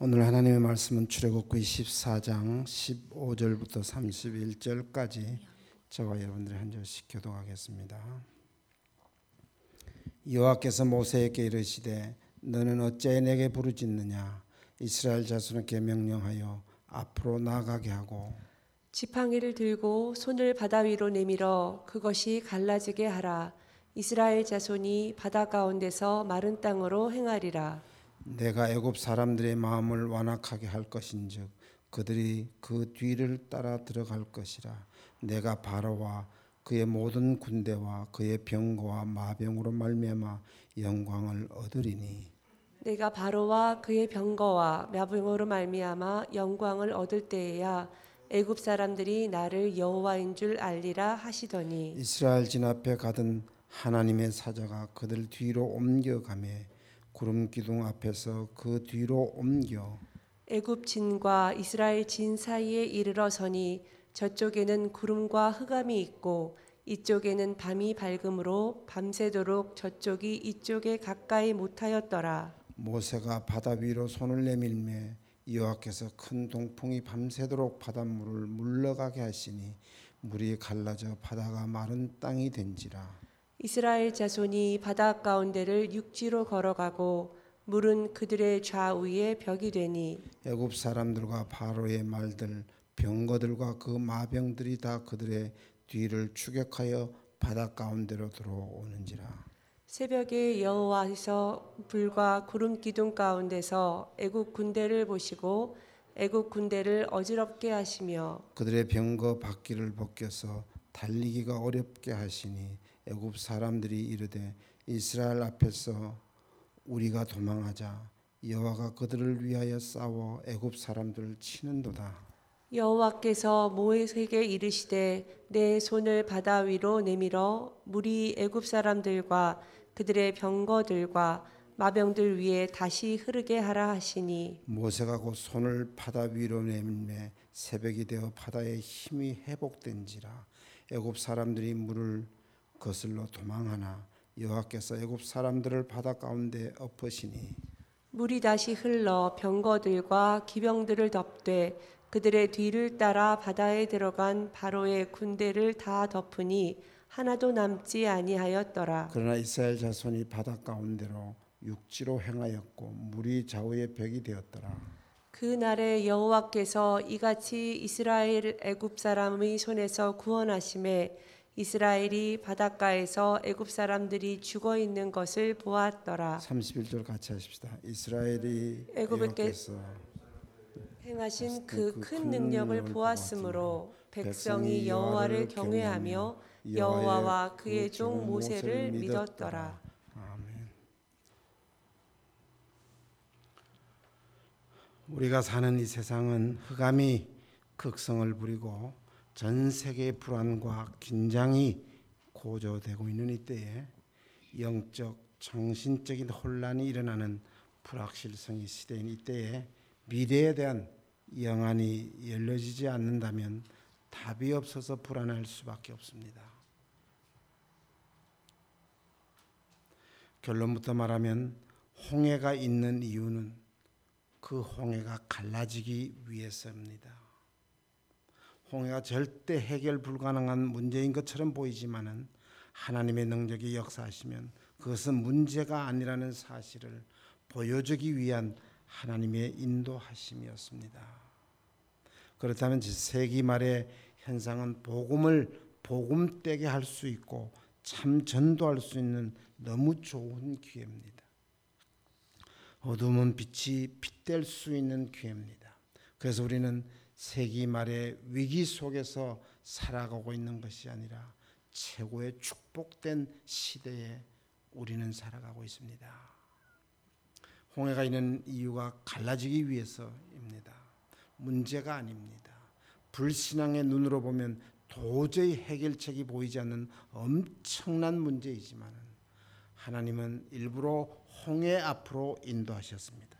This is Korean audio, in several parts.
오늘 하나님의 말씀은 출애굽기 14장 15절부터 31절까지 저와 여러분들이 한 절씩 교독하겠습니다. 여호와께서 모세에게 이르시되 너는 어찌 내게 부르짖느냐. 이스라엘 자손에게 명령하여 앞으로 나아가게 하고 지팡이를 들고 손을 바다 위로 내밀어 그것이 갈라지게 하라. 이스라엘 자손이 바다 가운데서 마른 땅으로 행하리라. 내가 애굽 사람들의 마음을 완악하게 할 것인즉 그들이 그 뒤를 따라 들어갈 것이라. 내가 바로와 그의 모든 군대와 그의 병거와 마병으로 말미암아 영광을 얻으리니 내가 바로와 그의 병거와 마병으로 말미암아 영광을 얻을 때에야 애굽 사람들이 나를 여호와인 줄 알리라 하시더니 이스라엘 진 앞에 가던 하나님의 사자가 그들 뒤로 옮겨가매 구름 기둥 앞에서 그 뒤로 옮겨 애굽 진과 이스라엘 진 사이에 이르러 서니 저쪽에는 구름과 흑암이 있고 이쪽에는 밤이 밝음으로 밤새도록 저쪽이 이쪽에 가까이 못하였더라. 모세가 바다 위로 손을 내밀매 여호와께서 큰 동풍이 밤새도록 바닷물을 물러가게 하시니 물이 갈라져 바다가 마른 땅이 된지라. 이스라엘 자손이 바다 가운데를 육지로 걸어가고 물은 그들의 좌우에 벽이 되니 애굽 사람들과 바로의 말들 병거들과 그 마병들이 다 그들의 뒤를 추격하여 바다 가운데로 들어오는지라. 새벽에 여호와께서 불과 구름 기둥 가운데서 애굽 군대를 보시고 애굽 군대를 어지럽게 하시며 그들의 병거 바퀴를 벗겨서 달리기가 어렵게 하시니 애굽 사람들이 이르되 이스라엘 앞에서 우리가 도망하자. 여호와가 그들을 위하여 싸워 애굽 사람들을 치는도다. 여호와께서 모세에게 이르시되 내 손을 바다 위로 내밀어 물이 애굽 사람들과 그들의 병거들과 마병들 위에 다시 흐르게 하라 하시니 모세가 곧 손을 바다 위로 내밀매 새벽이 되어 바다의 힘이 회복된지라. 애굽 사람들이 물을 거슬러 도망하나 여호와께서 애굽 사람들을 바다 가운데 엎으시니 물이 다시 흘러 병거들과 기병들을 덮되 그들의 뒤를 따라 바다에 들어간 바로의 군대를 다 덮으니 하나도 남지 아니하였더라. 그러나 이스라엘 자손이 바다 가운데로 육지로 행하였고 물이 좌우에 벽이 되었더라. 그 날에 여호와께서 이같이 이스라엘 애굽 사람의 손에서 구원하심에 이스라엘이 바닷가에서 애굽 사람들이 죽어 있는 것을 보았더라. 31절 같이 하십시다. 이스라엘이 애굽에서 행하신 그 큰 능력을 보았으므로 백성이 여호와를 경외하며 여호와와 그의 종 모세를 믿었더라. 아멘. 우리가 사는 이 세상은 흑암이 극성을 부리고 전 세계의 불안과 긴장이 고조되고 있는 이때에 영적, 정신적인 혼란이 일어나는 불확실성이 시대인 이때에 미래에 대한 영안이 열려지지 않는다면 답이 없어서 불안할 수밖에 없습니다. 결론부터 말하면 홍해가 있는 이유는 그 홍해가 갈라지기 위해서입니다. 홍해가 절대 해결 불가능한 문제인 것처럼 보이지만은 하나님의 능력이 역사하시면 그것은 문제가 아니라는 사실을 보여주기 위한 하나님의 인도하심이었습니다. 그렇다면 세기 말의 현상은 복음을 복음되게 할 수 있고 참 전도할 수 있는 너무 좋은 기회입니다. 어두움은 빛이 빛될 수 있는 기회입니다. 그래서 우리는 세기 말의 위기 속에서 살아가고 있는 것이 아니라 최고의 축복된 시대에 우리는 살아가고 있습니다. 홍해가 있는 이유가 갈라지기 위해서입니다. 문제가 아닙니다. 불신앙의 눈으로 보면 도저히 해결책이 보이지 않는 엄청난 문제이지만 하나님은 일부러 홍해 앞으로 인도하셨습니다.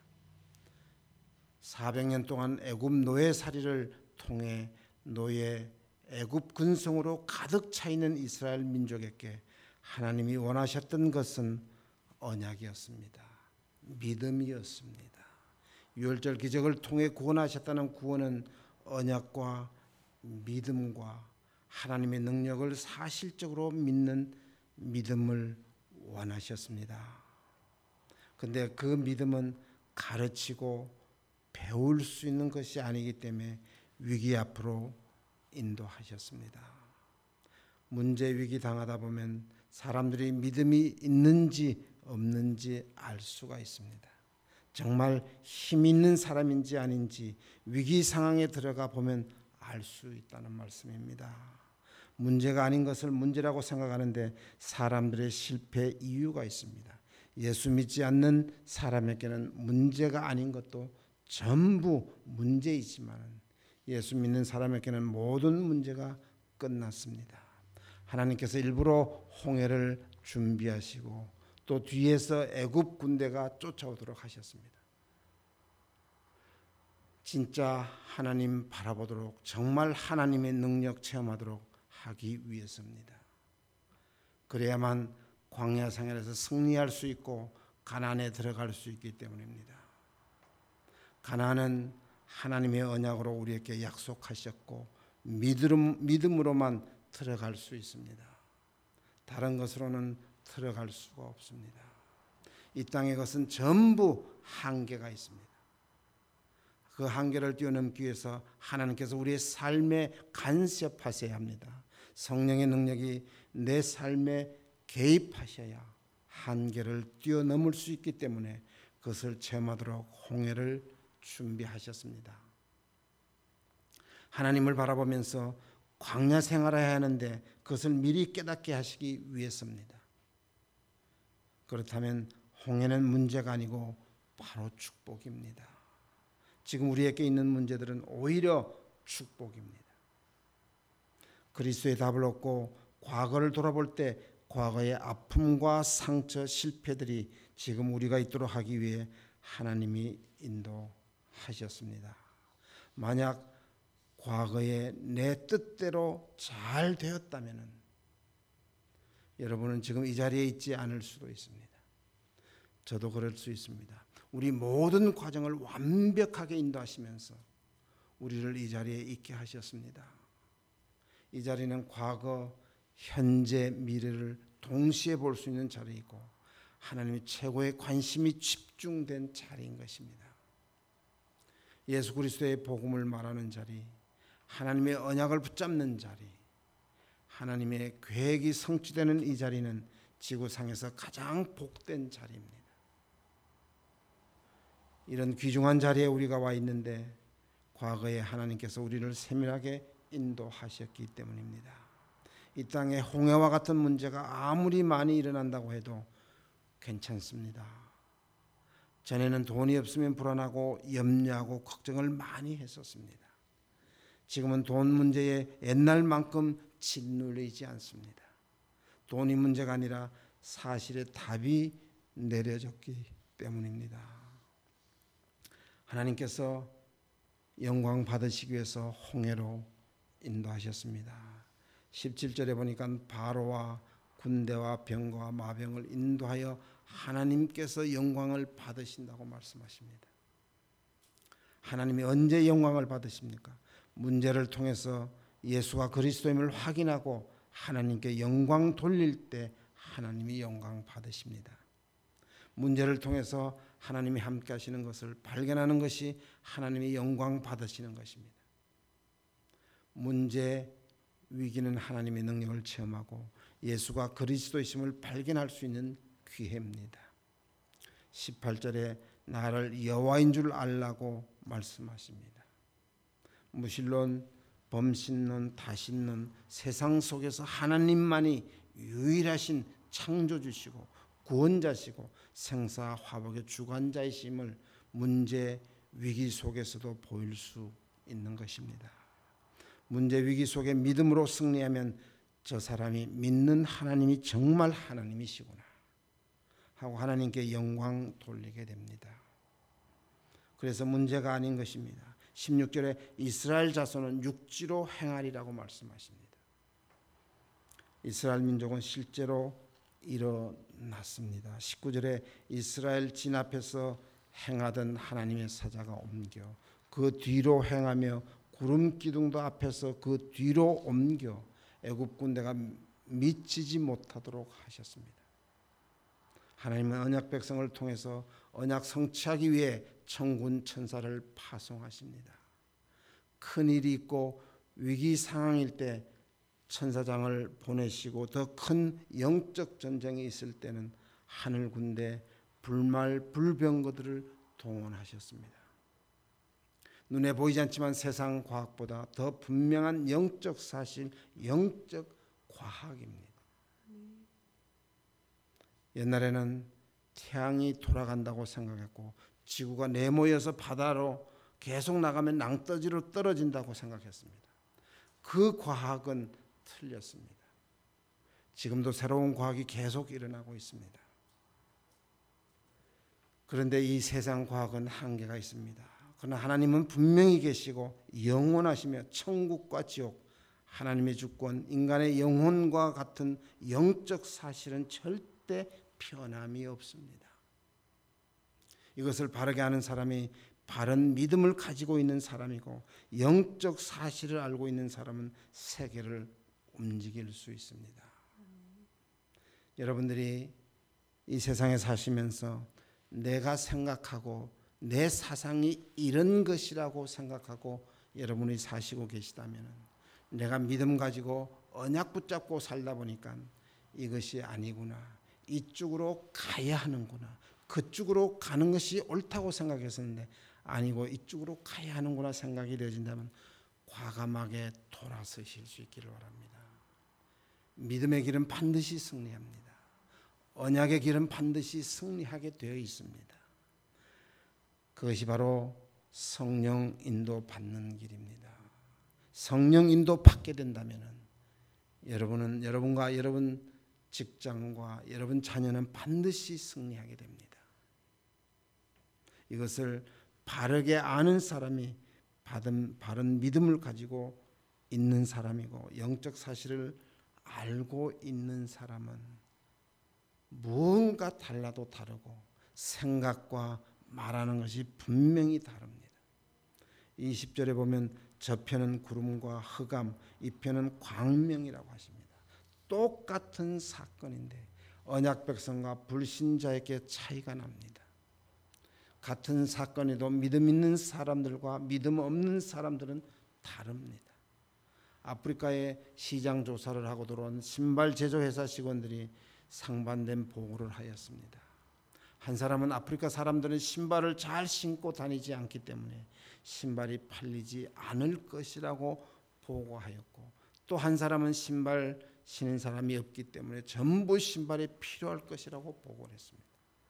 400년 동안 애굽 노예살이를 통해 노예 애굽 근성으로 가득 차 있는 이스라엘 민족에게 하나님이 원하셨던 것은 언약이었습니다. 믿음이었습니다. 유월절 기적을 통해 구원하셨다는 구원은 언약과 믿음과 하나님의 능력을 사실적으로 믿는 믿음을 원하셨습니다. 근데 그 믿음은 가르치고 배울 수 있는 것이 아니기 때문에 위기 앞으로 인도하셨습니다. 문제 위기 당하다 보면 사람들이 믿음이 있는지 없는지 알 수가 있습니다. 정말 힘 있는 사람인지 아닌지 위기 상황에 들어가 보면 알 수 있다는 말씀입니다. 문제가 아닌 것을 문제라고 생각하는데 사람들의 실패 이유가 있습니다. 예수 믿지 않는 사람에게는 문제가 아닌 것도 전부 문제이지만 예수 믿는 사람에게는 모든 문제가 끝났습니다. 하나님께서 일부러 홍해를 준비하시고 또 뒤에서 애굽 군대가 쫓아오도록 하셨습니다. 진짜 하나님 바라보도록 정말 하나님의 능력 체험하도록 하기 위해서입니다. 그래야만 광야 생활에서 승리할 수 있고 가나안에 들어갈 수 있기 때문입니다. 가나안은 하나님의 언약으로 우리에게 약속하셨고 믿음으로만 들어갈 수 있습니다. 다른 것으로는 들어갈 수가 없습니다. 이 땅의 것은 전부 한계가 있습니다. 그 한계를 뛰어넘기 위해서 하나님께서 우리의 삶에 간섭하셔야 합니다. 성령의 능력이 내 삶에 개입하셔야 한계를 뛰어넘을 수 있기 때문에 그것을 체험하도록 홍해를 준비하셨습니다. 하나님을 바라보면서 광야 생활해야 하는데 그것을 미리 깨닫게 하시기 위해서입니다. 그렇다면 홍해는 문제가 아니고 바로 축복입니다. 지금 우리에게 있는 문제들은 오히려 축복입니다. 그리스도의 답을 얻고 과거를 돌아볼 때 과거의 아픔과 상처, 실패들이 지금 우리가 있도록 하기 위해 하나님이 인도하셨습니다. 만약 과거에 내 뜻대로 잘 되었다면 여러분은 지금 이 자리에 있지 않을 수도 있습니다. 저도 그럴 수 있습니다. 우리 모든 과정을 완벽하게 인도하시면서 우리를 이 자리에 있게 하셨습니다. 이 자리는 과거, 현재, 미래를 동시에 볼 수 있는 자리이고 하나님의 최고의 관심이 집중된 자리인 것입니다. 예수 그리스도의 복음을 말하는 자리, 하나님의 언약을 붙잡는 자리, 하나님의 계획이 성취되는 이 자리는 지구상에서 가장 복된 자리입니다. 이런 귀중한 자리에 우리가 와 있는데 과거에 하나님께서 우리를 세밀하게 인도하셨기 때문입니다. 이 땅에 홍해와 같은 문제가 아무리 많이 일어난다고 해도 괜찮습니다. 전에는 돈이 없으면 불안하고 염려하고 걱정을 많이 했었습니다. 지금은 돈 문제에 옛날만큼 짓눌리지 않습니다. 돈이 문제가 아니라 사실의 답이 내려졌기 때문입니다. 하나님께서 영광 받으시기 위해서 홍해로 인도하셨습니다. 17절에 보니까 바로와 군대와 병거와 마병을 인도하여 하나님께서 영광을 받으신다고 말씀하십니다. 하나님이 언제 영광을 받으십니까? 문제를 통해서 예수가 그리스도임을 확인하고 하나님께 영광 돌릴 때 하나님이 영광 받으십니다. 문제를 통해서 하나님이 함께 하시는 것을 발견하는 것이 하나님이 영광 받으시는 것입니다. 문제, 위기는 하나님의 능력을 체험하고 예수가 그리스도이심을 발견할 수 있는 기회입니다. 18절에 나를 여호와인 줄 알라고 말씀하십니다. 무신론, 범신론, 다신론, 세상 속에서 하나님만이 유일하신 창조주시고 구원자시고 생사화복의 주관자이심을 문제, 위기 속에서도 보일 수 있는 것입니다. 문제, 위기 속에 믿음으로 승리하면 저 사람이 믿는 하나님이 정말 하나님이시구나 하고 하나님께 영광 돌리게 됩니다. 그래서 문제가 아닌 것입니다. 16절에 이스라엘 자손은 육지로 행하리라고 말씀하십니다. 이스라엘 민족은 실제로 일어났습니다. 19절에 이스라엘 진 앞에서 행하던 하나님의 사자가 옮겨 그 뒤로 행하며 구름 기둥도 앞에서 그 뒤로 옮겨 애굽 군대가 미치지 못하도록 하셨습니다. 하나님은 언약 백성을 통해서 언약 성취하기 위해 천군 천사를 파송하십니다. 큰일이 있고 위기 상황일 때 천사장을 보내시고 더 큰 영적 전쟁이 있을 때는 하늘 군대 불말 불병거들을 동원하셨습니다. 눈에 보이지 않지만 세상 과학보다 더 분명한 영적 사실, 영적 과학입니다. 옛날에는 태양이 돌아간다고 생각했고 지구가 네모여서 바다로 계속 나가면 낭떠지로 떨어진다고 생각했습니다. 그 과학은 틀렸습니다. 지금도 새로운 과학이 계속 일어나고 있습니다. 그런데 이 세상 과학은 한계가 있습니다. 그러나 하나님은 분명히 계시고 영원하시며 천국과 지옥, 하나님의 주권, 인간의 영혼과 같은 영적 사실은 절대 변함이 없습니다. 이것을 바르게 아는 사람이 바른 믿음을 가지고 있는 사람이고 영적 사실을 알고 있는 사람은 세계를 움직일 수 있습니다. 여러분들이 이 세상에 사시면서 내가 생각하고 내 사상이 이런 것이라고 생각하고 여러분이 사시고 계시다면 내가 믿음 가지고 언약 붙잡고 살다 보니까 이것이 아니구나, 이쪽으로 가야 하는구나, 그쪽으로 가는 것이 옳다고 생각했었는데 아니고 이쪽으로 가야 하는구나 생각이 되어진다면 과감하게 돌아서실 수 있기를 바랍니다. 믿음의 길은 반드시 승리합니다. 언약의 길은 반드시 승리하게 되어 있습니다. 그것이 바로 성령 인도 받는 길입니다. 성령 인도 받게 된다면 여러분은 여러분과 여러분 직장과 여러분 자녀는 반드시 승리하게 됩니다. 이것을 바르게 아는 사람이 바른 믿음을 가지고 있는 사람이고 영적 사실을 알고 있는 사람은 무언가 달라도 다르고 생각과 말하는 것이 분명히 다릅니다. 20절에 보면 저편은 구름과 흑암, 이 편은 광명이라고 하십니다. 똑같은 사건인데 언약 백성과 불신자에게 차이가 납니다. 같은 사건에도 믿음 있는 사람들과 믿음 없는 사람들은 다릅니다. 아프리카에 시장 조사를 하고 들어온 신발 제조회사 직원들이 상반된 보고를 하였습니다. 한 사람은 아프리카 사람들은 신발을 잘 신고 다니지 않기 때문에 신발이 팔리지 않을 것이라고 보고하였고, 또 한 사람은 신발 신는 사람이 없기 때문에 전부 신발이 필요할 것이라고 보고를 했습니다.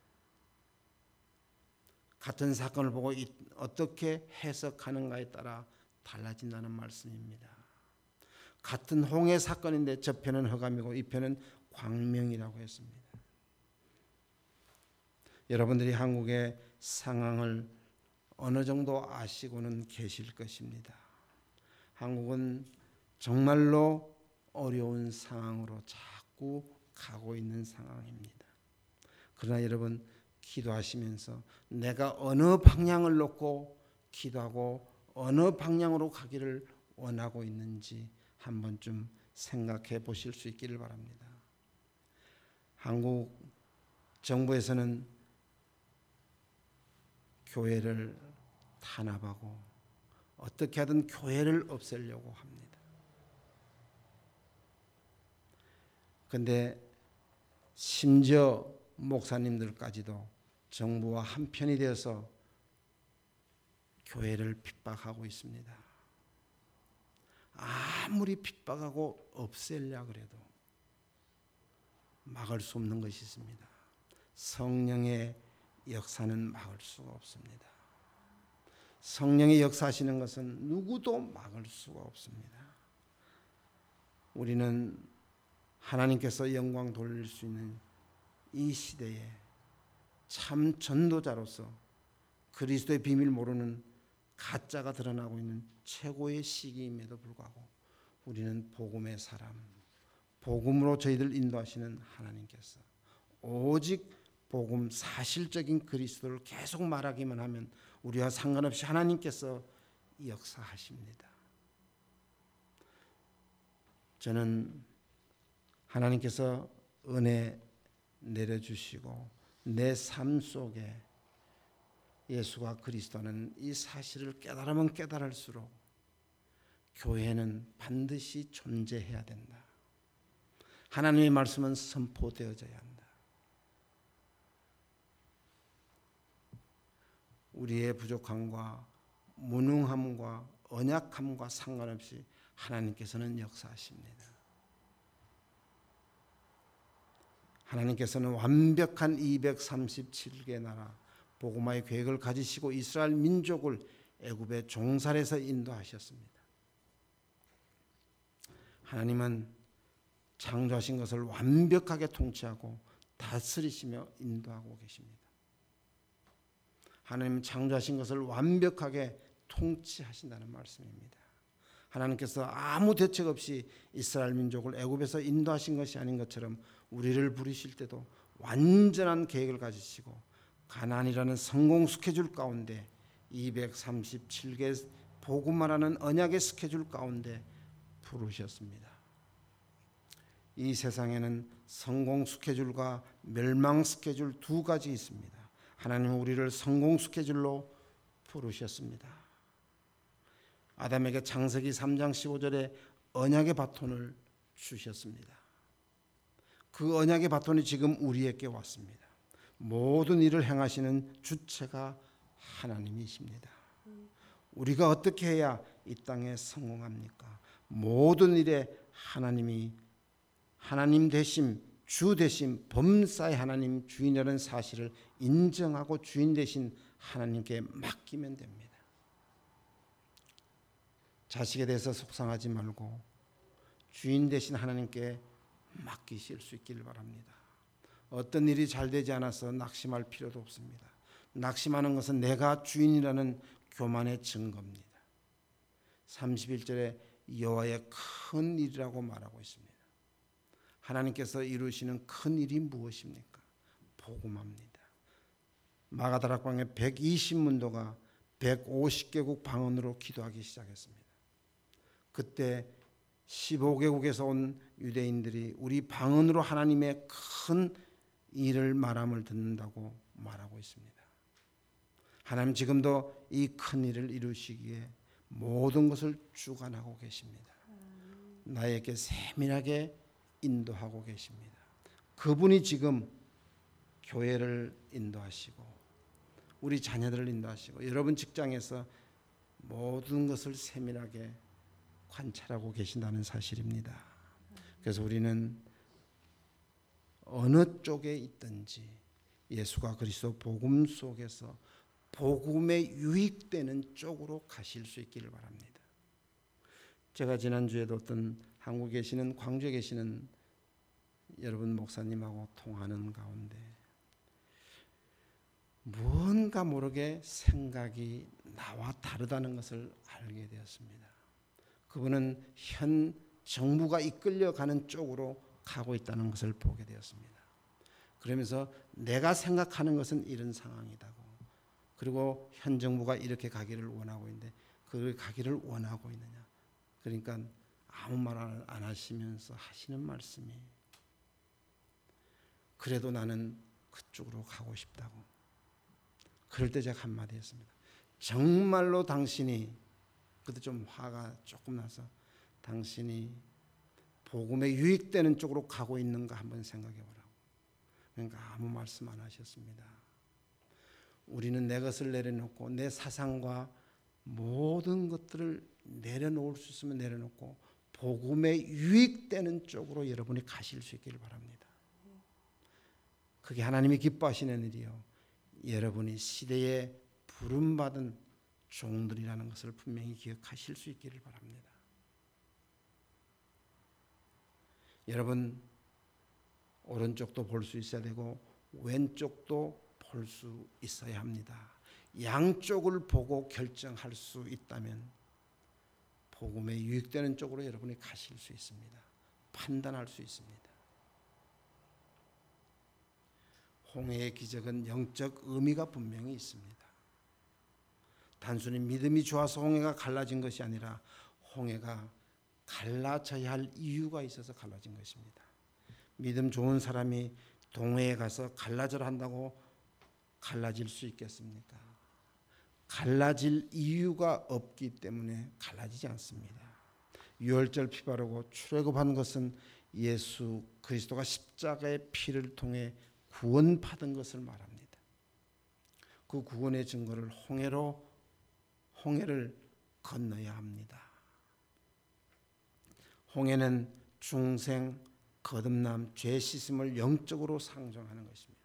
같은 사건을 보고 어떻게 해석하는가에 따라 달라진다는 말씀입니다. 같은 홍해 사건인데 저 편은 흑암이고 이 편은 광명이라고 했습니다. 여러분들이 한국의 상황을 어느 정도 아시고는 계실 것입니다. 한국은 정말로 어려운 상황으로 자꾸 가고 있는 상황입니다. 그러나 여러분 기도하시면서 내가 어느 방향을 놓고 기도하고 어느 방향으로 가기를 원하고 있는지 한 번쯤 생각해 보실 수 있기를 바랍니다. 한국 정부에서는 교회를 탄압하고 어떻게 하든 교회를 없애려고 합니다. 그런데 심지어 목사님들까지도 정부와 한편이 되어서 교회를 핍박하고 있습니다. 아무리 핍박하고 없애려고 해도 막을 수 없는 것이 있습니다. 성령의 역사는 막을 수가 없습니다. 성령의 역사하시는 것은 누구도 막을 수가 없습니다. 우리는 하나님께서 영광 돌릴 수 있는 이 시대에 참 전도자로서 그리스도의 비밀 모르는 가짜가 드러나고 있는 최고의 시기임에도 불구하고 우리는 복음의 사람, 복음으로 저희들 인도하시는 하나님께서 오직 복음 사실적인 그리스도를 계속 말하기만 하면 우리와 상관없이 하나님께서 역사하십니다. 저는 하나님께서 은혜 내려주시고 내 삶 속에 예수가 그리스도는 이 사실을 깨달으면 깨달을수록 교회는 반드시 존재해야 된다. 하나님의 말씀은 선포되어져야 한다. 우리의 부족함과 무능함과 언약함과 상관없이 하나님께서는 역사하십니다. 하나님께서는 완벽한 237개 나라 복음화의 계획을 가지시고 이스라엘 민족을 애굽의 종살에서 인도하셨습니다. 하나님은 창조하신 것을 완벽하게 통치하고 다스리시며 인도하고 계십니다. 하나님은 창조하신 것을 완벽하게 통치하신다는 말씀입니다. 하나님께서 아무 대책 없이 이스라엘 민족을 애굽에서 인도하신 것이 아닌 것처럼 우리를 부르실 때도 완전한 계획을 가지시고 가나안이라는 성공 스케줄 가운데 237개 복음화라는 언약의 스케줄 가운데 부르셨습니다. 이 세상에는 성공 스케줄과 멸망 스케줄 두 가지 있습니다. 하나님은 우리를 성공 스케줄로 부르셨습니다. 아담에게 창세기 3장 15절에 언약의 바톤을 주셨습니다. 그 언약의 바톤이 지금 우리에게 왔습니다. 모든 일을 행하시는 주체가 하나님이십니다. 우리가 어떻게 해야 이 땅에 성공합니까? 모든 일에 하나님이 하나님 대신 주 대신 범사의 하나님 주인이라는 사실을 인정하고 주인 대신 하나님께 맡기면 됩니다. 자식에 대해서 속상하지 말고 주인 대신 하나님께 맡기실 수 있기를 바랍니다. 어떤 일이 잘 되지 않아서 낙심할 필요도 없습니다. 낙심하는 것은 내가 주인이라는 교만의 증거입니다. 31절에 여호와의 큰 일이라고 말하고 있습니다. 하나님께서 이루시는 큰 일이 무엇입니까? 복음합니다. 마가다락방의 120문도가 150개국 방언으로 기도하기 시작했습니다. 그때 15개국에서 온 유대인들이 우리 방언으로 하나님의 큰 일을 말함을 듣는다고 말하고 있습니다. 하나님 지금도 이 큰 일을 이루시기에 모든 것을 주관하고 계십니다. 나에게 세밀하게 인도하고 계십니다. 그분이 지금 교회를 인도하시고 우리 자녀들을 인도하시고 여러분 직장에서 모든 것을 세밀하게 관찰하고 계신다는 사실입니다. 그래서 우리는 어느 쪽에 있든지 예수가 그리스도 복음 속에서 복음에 유익되는 쪽으로 가실 수 있기를 바랍니다. 제가 지난주에도 어떤 한국에 계시는 광주에 계시는 여러분 목사님하고 통하는 가운데 무언가 모르게 생각이 나와 다르다는 것을 알게 되었습니다. 그분은 현 정부가 이끌려가는 쪽으로 가고 있다는 것을 보게 되었습니다. 그러면서 내가 생각하는 것은 이런 상황이다고 그리고 현 정부가 이렇게 가기를 원하고 있는데 그 가기를 원하고 있느냐. 그러니까 아무 말 안 하시면서 하시는 말씀이 그래도 나는 그쪽으로 가고 싶다고. 그럴 때 제가 한마디 했습니다. 정말로 당신이 그때 좀 화가 조금 나서 당신이 복음에 유익되는 쪽으로 가고 있는가 한번 생각해 보라고. 그러니까 아무 말씀 안 하셨습니다. 우리는 내 것을 내려놓고 내 사상과 모든 것들을 내려놓을 수 있으면 내려놓고 복음에 유익되는 쪽으로 여러분이 가실 수 있기를 바랍니다. 그게 하나님이 기뻐하시는 일이요. 여러분이 시대에 부름받은 종들이라는 것을 분명히 기억하실 수 있기를 바랍니다. 여러분 오른쪽도 볼 수 있어야 되고 왼쪽도 볼 수 있어야 합니다. 양쪽을 보고 결정할 수 있다면 복음에 유익되는 쪽으로 여러분이 가실 수 있습니다. 판단할 수 있습니다. 홍해의 기적은 영적 의미가 분명히 있습니다. 단순히 믿음이 좋아서 홍해가 갈라진 것이 아니라 홍해가 갈라져야 할 이유가 있어서 갈라진 것입니다. 믿음 좋은 사람이 동해에 가서 갈라져라 한다고 갈라질 수 있겠습니까? 갈라질 이유가 없기 때문에 갈라지지 않습니다. 유월절 피 바르고 출애굽한 것은 예수 그리스도가 십자가의 피를 통해 구원받은 것을 말합니다. 그 구원의 증거를 홍해를 건너야 합니다. 홍해는 중생, 거듭남, 죄 씻음을 영적으로 상징하는 것입니다.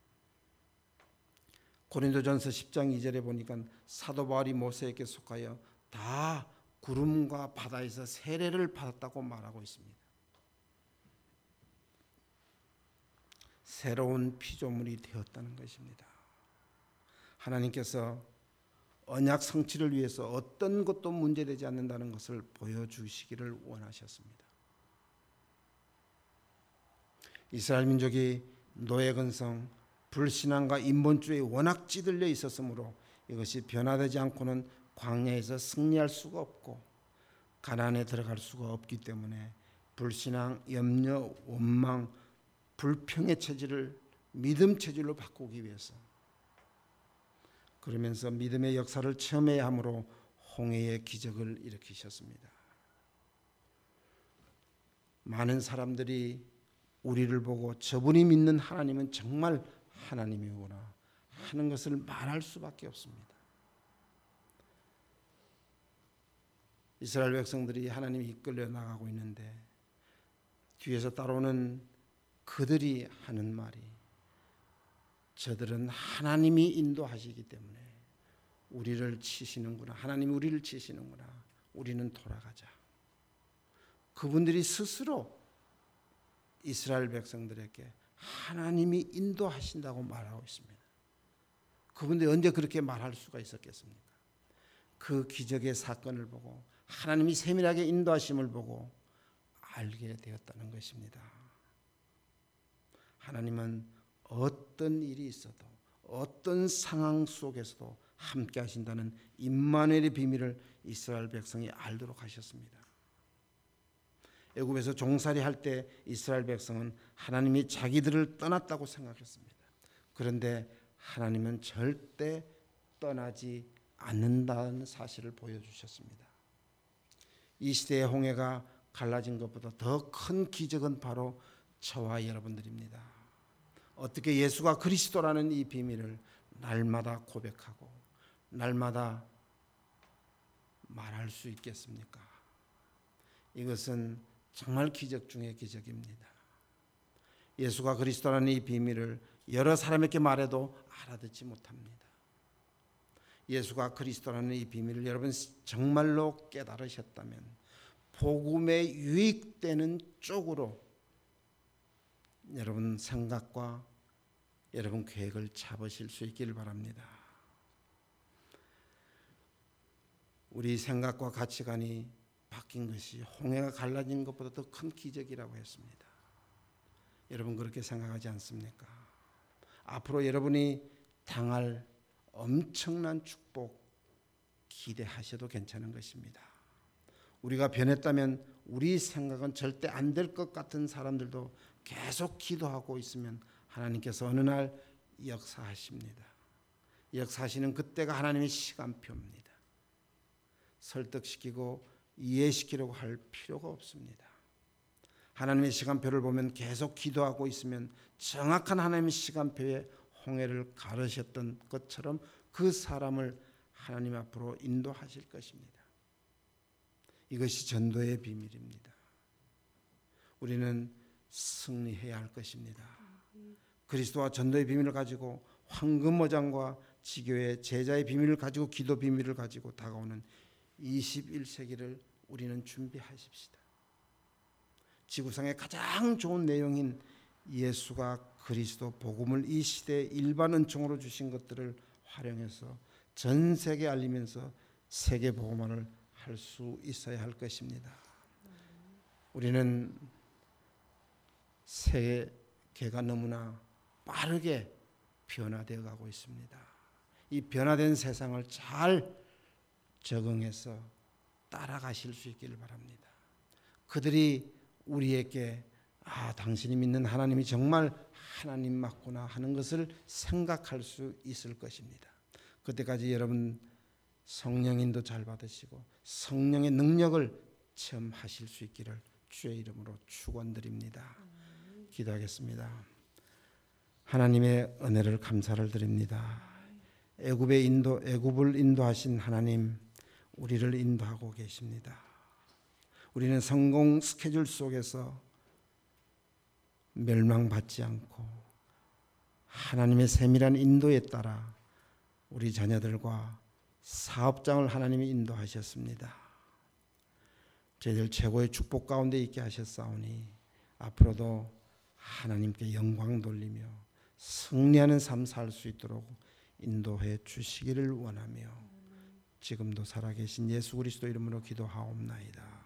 고린도전서 10장 2절에 보니까 사도 바울이 모세에게 속하여 다 구름과 바다에서 세례를 받았다고 말하고 있습니다. 새로운 피조물이 되었다는 것입니다. 하나님께서 언약 성취를 위해서 어떤 것도 문제되지 않는다는 것을 보여주시기를 원하셨습니다. 이스라엘 민족이 노예근성, 불신앙과 인본주의에 워낙 찌들려 있었으므로 이것이 변화되지 않고는 광야에서 승리할 수가 없고 가나안에 들어갈 수가 없기 때문에 불신앙, 염려, 원망, 불평의 체질을 믿음 체질로 바꾸기 위해서 그러면서 믿음의 역사를 체험해야 하므로 홍해의 기적을 일으키셨습니다. 많은 사람들이 우리를 보고 저분이 믿는 하나님은 정말 하나님이구나 하는 것을 말할 수밖에 없습니다. 이스라엘 백성들이 하나님이 이끌려 나가고 있는데 뒤에서 따라오는 그들이 하는 말이 저들은 하나님이 인도하시기 때문에 우리를 치시는구나. 하나님이 우리를 치시는구나. 우리는 돌아가자. 그분들이 스스로 이스라엘 백성들에게 하나님이 인도하신다고 말하고 있습니다. 그분들이 언제 그렇게 말할 수가 있었겠습니까? 그 기적의 사건을 보고 하나님이 세밀하게 인도하심을 보고 알게 되었다는 것입니다. 하나님은 어떤 일이 있어도 어떤 상황 속에서도 함께 하신다는 임마누엘의 비밀을 이스라엘 백성이 알도록 하셨습니다. 애굽에서 종살이 할 때 이스라엘 백성은 하나님이 자기들을 떠났다고 생각했습니다. 그런데 하나님은 절대 떠나지 않는다는 사실을 보여주셨습니다. 이 시대의 홍해가 갈라진 것보다 더 큰 기적은 바로 저와 여러분들입니다. 어떻게 예수가 그리스도라는 이 비밀을 날마다 고백하고 날마다 말할 수 있겠습니까? 이것은 정말 기적 중의 기적입니다. 예수가 그리스도라는 이 비밀을 여러 사람에게 말해도 알아듣지 못합니다. 예수가 그리스도라는 이 비밀을 여러분 정말로 깨달으셨다면 복음에 유익되는 쪽으로 여러분 생각과 여러분 계획을 잡으실 수 있기를 바랍니다. 우리 생각과 가치관이 바뀐 것이 홍해가 갈라진 것보다 더 큰 기적이라고 했습니다. 여러분 그렇게 생각하지 않습니까? 앞으로 여러분이 당할 엄청난 축복 기대하셔도 괜찮은 것입니다. 우리가 변했다면 우리 생각은 절대 안 될 것 같은 사람들도 계속 기도하고 있으면 하나님께서 어느 날 역사하십니다. 역사하시는 그때가 하나님의 시간표입니다. 설득시키고 이해시키려고 할 필요가 없습니다. 하나님의 시간표를 보면 계속 기도하고 있으면 정확한 하나님의 시간표에 홍해를 가르셨던 것처럼 그 사람을 하나님 앞으로 인도하실 것입니다. 이것이 전도의 비밀입니다. 우리는 승리해야 할 것입니다. 그리스도와 전도의 비밀을 가지고 황금어장과 지교의 제자의 비밀을 가지고 기도 비밀을 가지고 다가오는 21세기를 우리는 준비하십시다. 지구상의 가장 좋은 내용인 예수가 그리스도 복음을 이 시대에 일반 은총으로 주신 것들을 활용해서 전 세계에 알리면서 세계 복음화를 할 수 있어야 할 것입니다. 우리는 세계가 너무나 빠르게 변화되어 가고 있습니다. 이 변화된 세상을 잘 적응해서 따라가실 수 있기를 바랍니다. 그들이 우리에게 당신이 믿는 하나님이 정말 하나님 맞구나 하는 것을 생각할 수 있을 것입니다. 그때까지 여러분 성령인도 잘 받으시고 성령의 능력을 체험하실 수 있기를 주의 이름으로 축원드립니다. 기도하겠습니다. 하나님의 은혜를 감사를 드립니다. 애굽을 인도하신 하나님, 우리를 인도하고 계십니다. 우리는 성공 스케줄 속에서 멸망받지 않고 하나님의 세밀한 인도에 따라 우리 자녀들과 사업장을 하나님이 인도하셨습니다. 저희들 최고의 축복 가운데 있게 하셨사오니 앞으로도 하나님께 영광 돌리며 승리하는 삶 살 수 있도록 인도해 주시기를 원하며 지금도 살아계신 예수 그리스도 이름으로 기도하옵나이다.